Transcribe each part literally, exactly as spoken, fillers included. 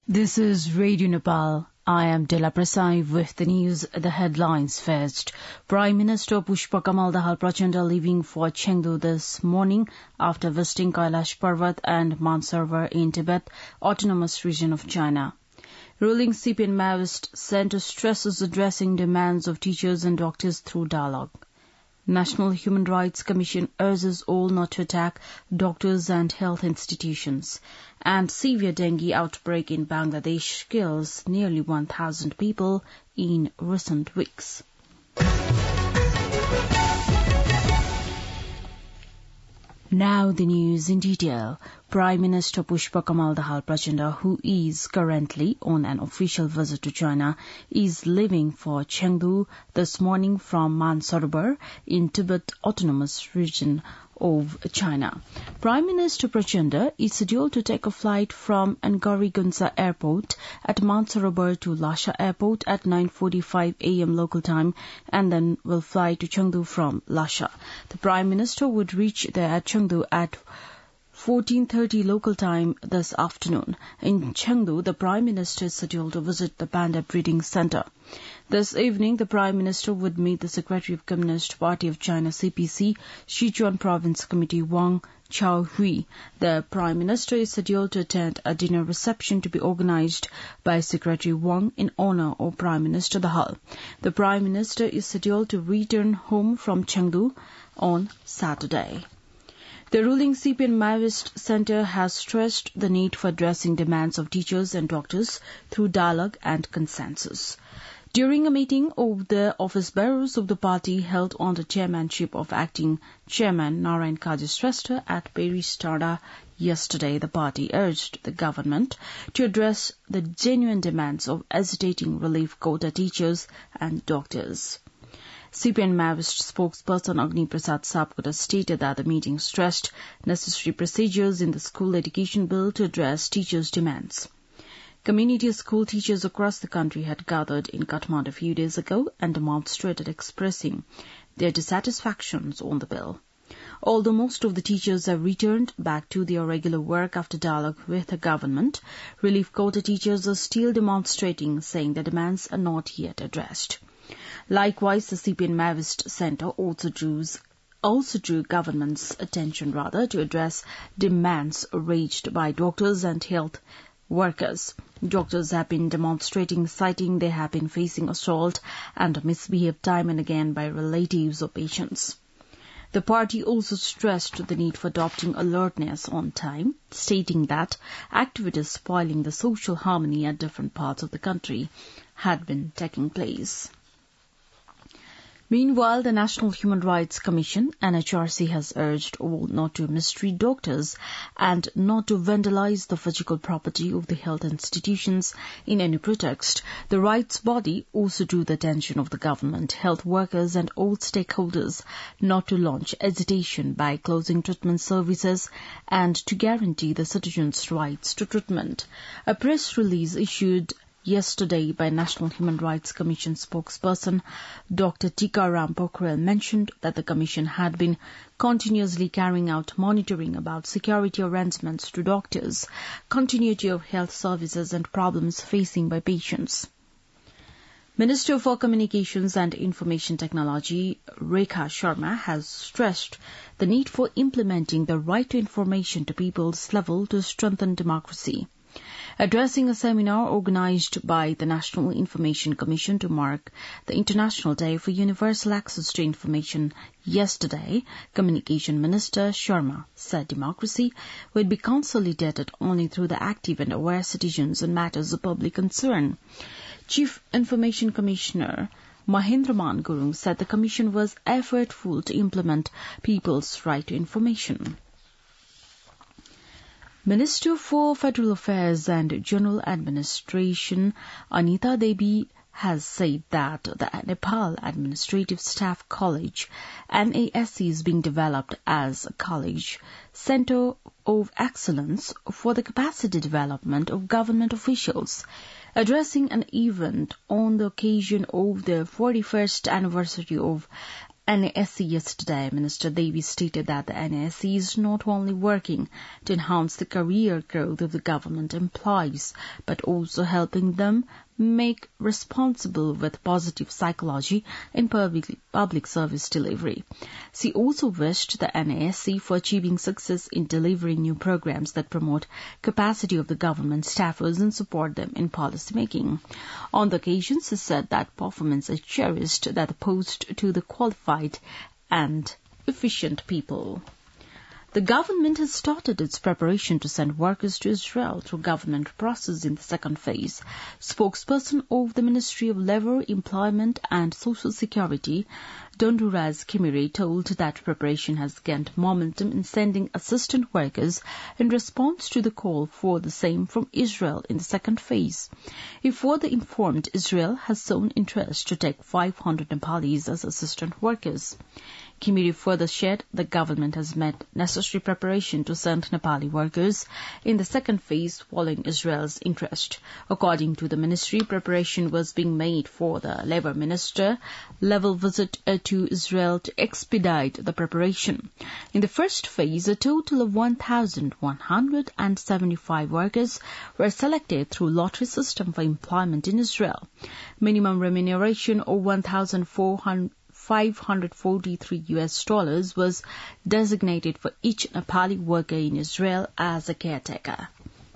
This is Radio Nepal. I am Dela Prasai with the news, the headlines first. Prime Minister Pushpa Kamal Dahal Prachanda leaving for Chengdu this morning after visiting Kailash Parvat and Mansarovar in Tibet, Autonomous Region of China. Ruling C P N Maoist Centre stresses addressing demands of teachers and doctors through dialogue. National Human Rights Commission urges all not to attack doctors and health institutions. And severe dengue outbreak in Bangladesh kills nearly one thousand people in recent weeks. Now the news in detail. Prime Minister Pushpa Kamal Dahal Prachanda, who is currently on an official visit to China, is leaving for Chengdu this morning from Mansarovar in Tibet Autonomous Region of China. Prime Minister Prachanda is scheduled to take a flight from Angari Gunsa Airport at Mansarovar to Lhasa Airport at nine forty-five a m local time and then will fly to Chengdu from Lhasa. The Prime Minister would reach there at Chengdu at fourteen thirty local time this afternoon. In Chengdu, the Prime Minister is scheduled to visit the Panda Breeding Center. This evening, the Prime Minister would meet the Secretary of Communist Party of China C P C, Sichuan Province Committee Wang Chaohui. The Prime Minister is scheduled to attend a dinner reception to be organized by Secretary Wang in honor of Prime Minister Dahal. The Prime Minister is scheduled to return home from Chengdu on Saturday. The ruling C P N Maoist Centre has stressed the need for addressing demands of teachers and doctors through dialogue and consensus. During a meeting of the office bearers of the party held on the chairmanship of acting chairman Narayan Kaji Shrestha at Paris Tada yesterday, the party urged the government to address the genuine demands of agitating relief quota teachers and doctors. C P N Maoist spokesperson Agni Prasad Sapkota stated that the meeting stressed necessary procedures in the school education bill to address teachers' demands. Community school teachers across the country had gathered in Kathmandu a few days ago and demonstrated expressing their dissatisfactions on the bill. Although most of the teachers have returned back to their regular work after dialogue with the government, relief quota teachers are still demonstrating, saying their demands are not yet addressed. Likewise, the C P N Maoist Centre also drew, also drew government's attention rather to address demands raised by doctors and health workers. Doctors have been demonstrating, citing they have been facing assault and misbehaved time and again by relatives of patients. The party also stressed the need for adopting alertness on time, stating that activities spoiling the social harmony at different parts of the country had been taking place. Meanwhile, the National Human Rights Commission, N H R C, has urged all not to mistreat doctors and not to vandalize the physical property of the health institutions in any pretext. The rights body also drew the attention of the government, health workers and all stakeholders not to launch agitation by closing treatment services and to guarantee the citizens' rights to treatment. A press release issued yesterday by National Human Rights Commission spokesperson Doctor Tikaram Pokhrel mentioned that the Commission had been continuously carrying out monitoring about security arrangements to doctors, continuity of health services and problems facing by patients. Minister for Communications and Information Technology Rekha Sharma has stressed the need for implementing the right to information to people's level to strengthen democracy. Addressing a seminar organized by the National Information Commission to mark the International Day for Universal Access to Information yesterday, Communication Minister Sharma said democracy would be consolidated only through the active and aware citizens on matters of public concern. Chief Information Commissioner Mahendraman Gurung said the Commission was effortful to implement people's right to information. Minister for Federal Affairs and General Administration Anita Devi has said that the Nepal Administrative Staff College, N A S C, is being developed as a college center of excellence for the capacity development of government officials. Addressing an event on the occasion of the forty-first anniversary of N A S C yesterday, Minister Devi stated that the N A S C is not only working to enhance the career growth of the government employees, but also helping them make responsible with positive psychology in public, public service delivery. She also wished the N A S C for achieving success in delivering new programs that promote capacity of the government staffers and support them in policy making. On the occasion, she said that performance is cherished that opposed to the qualified and efficient people. The government has started its preparation to send workers to Israel through government process in the second phase. Spokesperson of the Ministry of Labour, Employment and Social Security, Donduraz Kimiri, told that preparation has gained momentum in sending assistant workers in response to the call for the same from Israel in the second phase. He further informed Israel has shown interest to take five hundred Nepalis as assistant workers. Kimiri further shared the government has made necessary preparation to send Nepali workers in the second phase following Israel's interest. According to the ministry, preparation was being made for the Labour Minister level visit to Israel to expedite the preparation. In the first phase, a total of one thousand one hundred seventy-five workers were selected through lottery system for employment in Israel. Minimum remuneration of one thousand five hundred forty-three U S dollars was designated for each Nepali worker in Israel as a caretaker.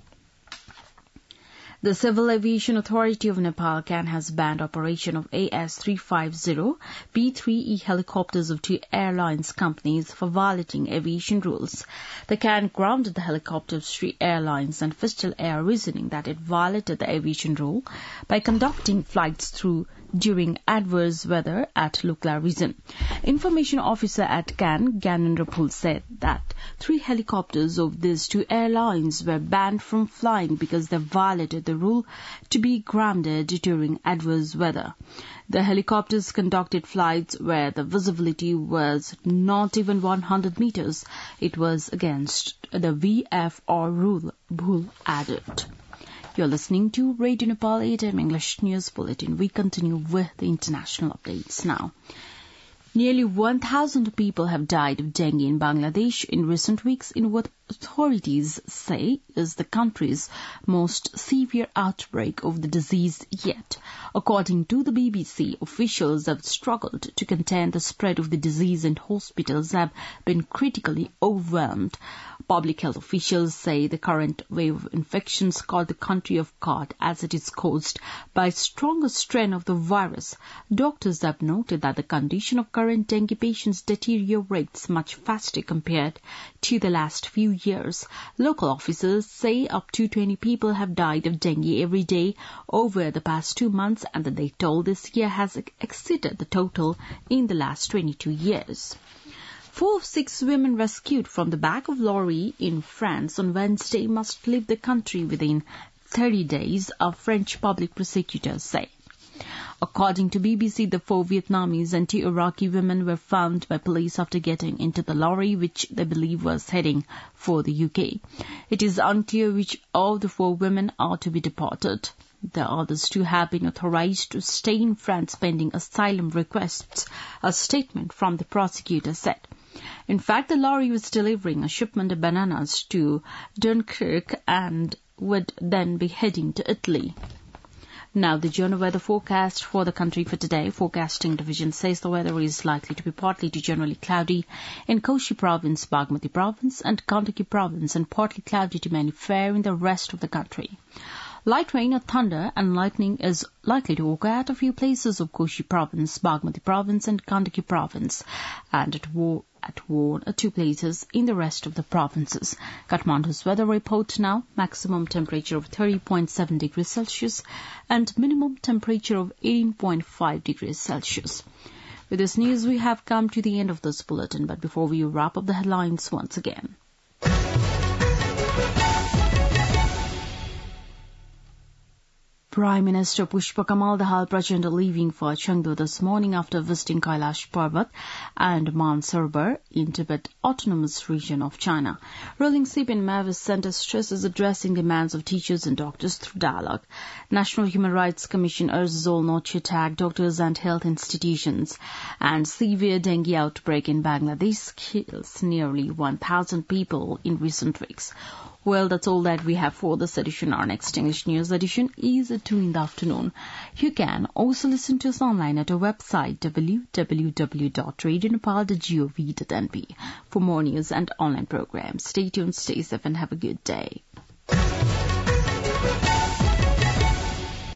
The Civil Aviation Authority of Nepal, C A N, has banned operation of A S three fifty P three E helicopters of two airlines companies for violating aviation rules. The C A N grounded the helicopters of three airlines and Fistel Air, reasoning that it violated the aviation rule by conducting flights through during adverse weather at Lukla region. Information officer at C A N, Gyanendra Phul, said that three helicopters of these two airlines were banned from flying because they violated the rule to be grounded during adverse weather. The helicopters conducted flights where the visibility was not even one hundred meters. It was against the V F R rule, Bhul added. You're listening to Radio Nepal eight A M English News Bulletin. We continue with the international updates now. Nearly one thousand people have died of dengue in Bangladesh in recent weeks in what authorities say is the country's most severe outbreak of the disease yet. According to the B B C, officials have struggled to contain the spread of the disease and hospitals have been critically overwhelmed. Public health officials say the current wave of infections called the country of God as it is caused by a stronger strain of the virus. Doctors have noted that the condition of current dengue patients deteriorates much faster compared to the last few years. Local officers say up to twenty people have died of dengue every day over the past two months, and the death toll this year has exceeded the total in the last twenty-two years. Four of six women rescued from the back of lorry in France on Wednesday must leave the country within thirty days, a French public prosecutor said. According to B B C, the four Vietnamese and two Iraqi women were found by police after getting into the lorry, which they believe was heading for the U K. It is unclear which of the four women are to be deported. The others two have been authorized to stay in France pending asylum requests, a statement from the prosecutor said. In fact, the lorry was delivering a shipment of bananas to Dunkirk and would then be heading to Italy. Now, the Journal weather forecast for the country for today. Forecasting division says the weather is likely to be partly to generally cloudy in Koshi province, Bagmati province and Gandaki province, and partly cloudy to mainly fair in the rest of the country. Light rain or thunder and lightning is likely to occur at a few places of Koshi province, Bagmati province and Gandaki province, and at war at one or two places in the rest of the provinces. Kathmandu's weather report now. Maximum temperature of thirty point seven degrees Celsius and minimum temperature of eighteen point five degrees Celsius. With this news, we have come to the end of this bulletin, but before we wrap up the headlines once again. Prime Minister Pushpa Kamal Dahal Prachanda leaving for Chengdu this morning after visiting Kailash Parbat and Mansarovar in Tibet Autonomous Region of China. Ruling C P N Mavis Center stresses addressing demands of teachers and doctors through dialogue. National Human Rights Commission urges all not to attack doctors and health institutions. And severe dengue outbreak in Bangladesh kills nearly one thousand people in recent weeks. Well, that's all that we have for this edition. Our next English news edition is at two in the afternoon. You can also listen to us online at our website w w w dot radio nepal dot gov dot n p for more news and online programs. Stay tuned, stay safe, and have a good day.